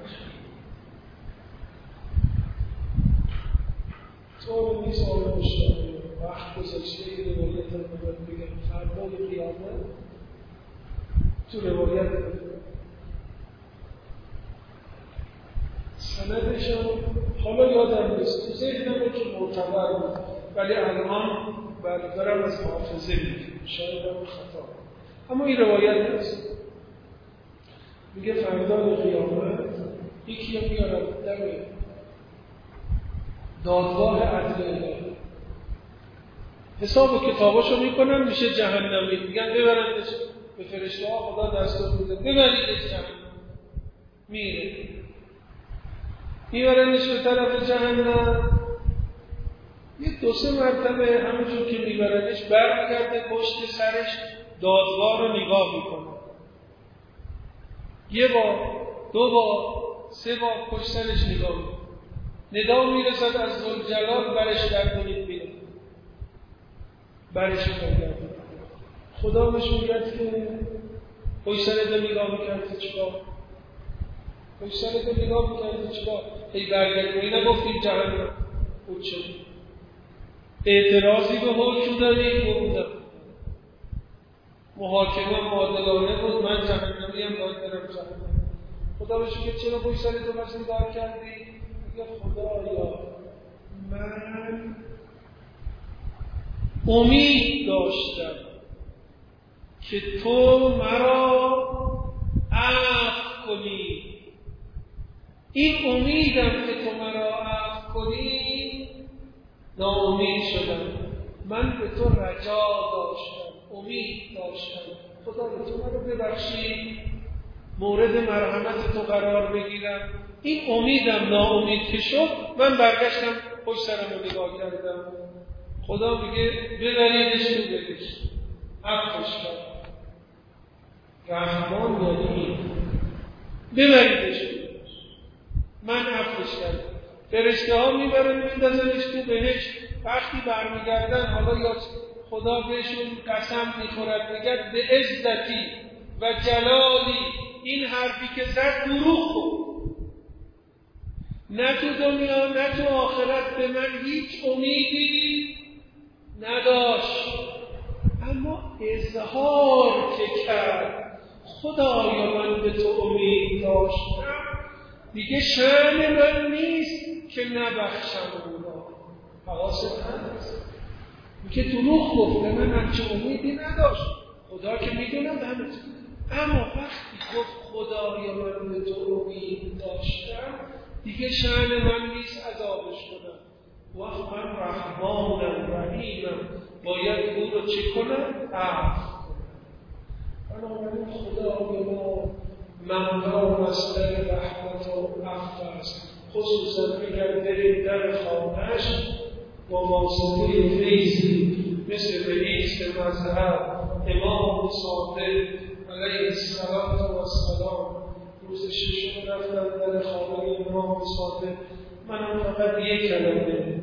طور نیست آمده شده وقت گذاشته این روایت رو باید بگم فردای قیامت تو روایت سندش هم حالا یادم نیست، تو ذهنم که معتبر بود، ولی الان بردارم از حافظه میگم، شاید هم خطا، اما این روایت هست. میگه فردای قیامت یکی هم میارد دم دادگاه عدل الهی، حساب کتاباشو میکنن، میشه جهنمی. میگن ببرندش به فرشته ها، خدا دستور میده ببریدش جهنم. میره میبرندش به طرف جهنم. یه دو سه مرتبه همونجور که میبرندش برمیگرده پشت سرش دادگاه رو نگاه میکنه. یه بار دو بار سه بار پشت سرش نگاه میکنه. ندا میرسد از ذوالجلال برش در کنید بیرون، برش برگردید. خدا بهش میگه که پشت سرت نگاه میکردی چیکار؟ پشت سرت نگاه میکردی چیکار؟ هی برگردی نگفتیم جهنم بود شد. اعتراضی به حکم داری؟ گفتم محاکمه معادلانه بود، من جهنمی هم باید برم جهنم. خدا بهش میگه چرا پشت سرت رو بس نگاه کردی؟ میگه خدایا من امید داشتم که تو مرا عفو کنی. این امیدم که تو مرا عفو کنی ناامید شدم. من به تو رجا داشتم، امید داشتم خدا به تو مرا ببخشی، مورد مرحمت تو قرار بگیرم. این امیدم ناامید که شد، من برگشتم پشت سرم رو نگاه کردم. خدا میگه ببریدش تو بگش، عفوش کرد. رحمان یعنی ببریدش تو بگش، من عفوش کردم. فرشته ها میبرن میندازنش تو بهش. وقتی برمیگردن حالا یا خدا بهشون قسم میخورد، میگه به عزتی و جلالی این حرفی که زد دروغ بود، نه تو دنیا نه تو آخرت به من هیچ امیدی نداشت. اما اظهار که کرد خدایا من به تو امید داشتم، دیگه شأن من نیست که نبخشم او را. حواست هست میگه دروغ گفته، من همچه امیدی نداشت، خدا که میدونم همه. اما وقتی گفت خدایا من به تو امید داشتم، دیگه شأن من نیست عذابش کنم. وقت من رحمانم رحیمم، باید او رو چی کنم؟ عفو کنم. بنابراین خدایا ما ممنون مصدر رحمت و عفو است. خصوصا اگر بریم در خانه‌اش با واسطه فیضی مثل رئیس مذهب امام صادق علیه السلام روز ششم رفتن در خانه امام صادق. منم فقط یک کلمه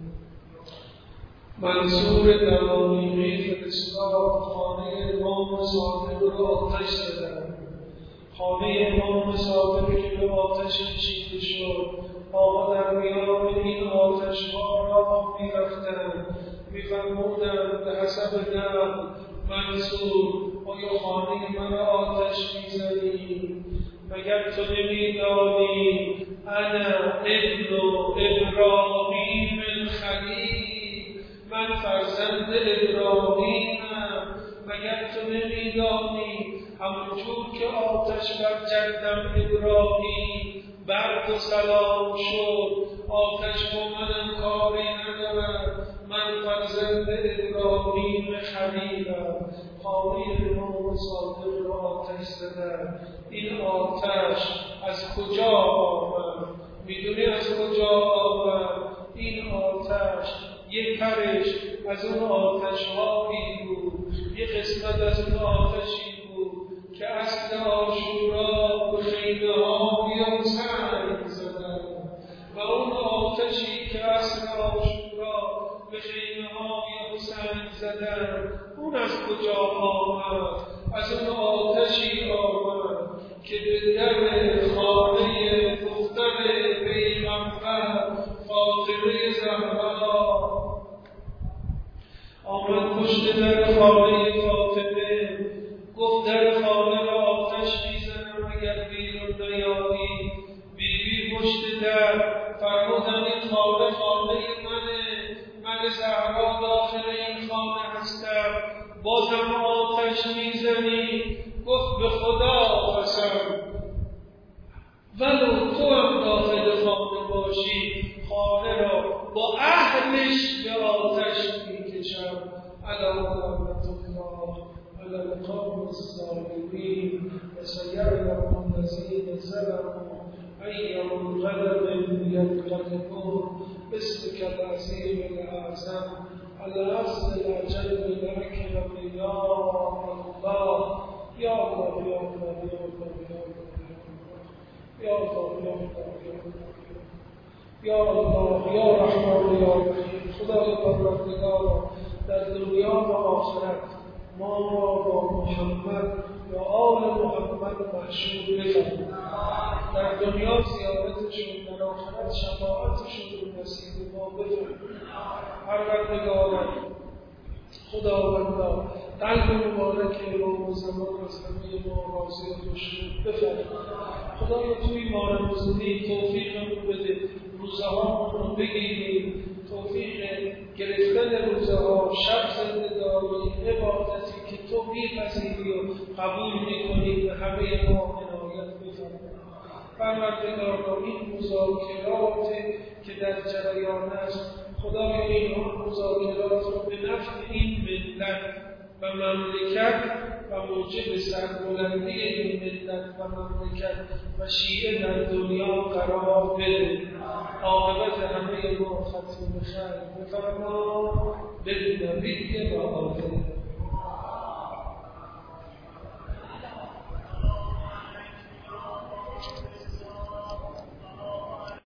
منصور دوانیقی فرستاد خانه امام صادق رو آتش زدن. خانه امام صادق که به آتش کشیده شد، آقا در میان این آتش ها را می رفتن، می فرمودن به حسب نقل منصور آیا خانه من آتش می زنی؟ مگر تو نمی دانی انا ابن ابراهیم الخلیل، من فرزند ابراهیمم. مگر تو نمی دانی همونجور که آتش بر جدم ابراهیم برد و سلام شد، آتش با منم کاری ندارد، من فرزند ابراهیم خلیلم. خانه امام صادق را آتش زدن. این آتش از کجا آمد؟ میدونی از کجا آمد؟ این آتش یک پرش از اون آتش هایی بود، یک قسمت از اون آتشی بود که اصل عاشورا به خیمه های سنگ زدن. و اون آتشی که اصل عاشورا به خیمه های سنگ زدن، اون از کجا آمد؟ از اون آتشی آمد که به در خانه دختر پیغمبر فاطمه زهرا آمد. پشت در خانه فاطمه گفت در خانه را آتش میزنم اگر بیرون نیایی. بیبی پشت در فرمودن این خانه خانه منه، من زهرا داخل این خانه هستم، بازم آتش میزنی؟ گفت به خدا قسم ولو تو هم داخل خانه باشی، خانه را با اهلش به آتش میکشم. الا لعنت الله علی القوم الظالمین و سیعلم الذین ظلموا ای منقلب ینقلبون. باسمک العظیم الاعظم العز الاجل الاکرم یا الله یا الله یا الله یا الله یا الله یا الله یا الله یا رحمان یا رحیم. خدای پروردگار در دنیا و آخرت ما را با محمد و آل محمد محشور بفرما. در دنیا زیارتشون، در آخرت شفاعتشون رو نصیب ما بفرما. پروردگارم خداوندا قلب مبارک امام زمان از همه ما راضی و خوشنود بفرما. خدایا توی ما رمزونی توفیقمون بده، روزه ها رو بگیریم، توفیق گرفتن روزه ها، شب زنده داری، عبادتی که تو میپذیری و قبول میکنی به همه ما عنایت بفرما. پروردگارا این مذاکرات که در جریان است، خدایا این مذاکرات رو به نفع این ملت و مملکت و موجب سربلندی این ملت و مملکت و شیعه در دنیا قرار بده. عاقبت همه ما ختم بخیر بفرما. بالنبی و آله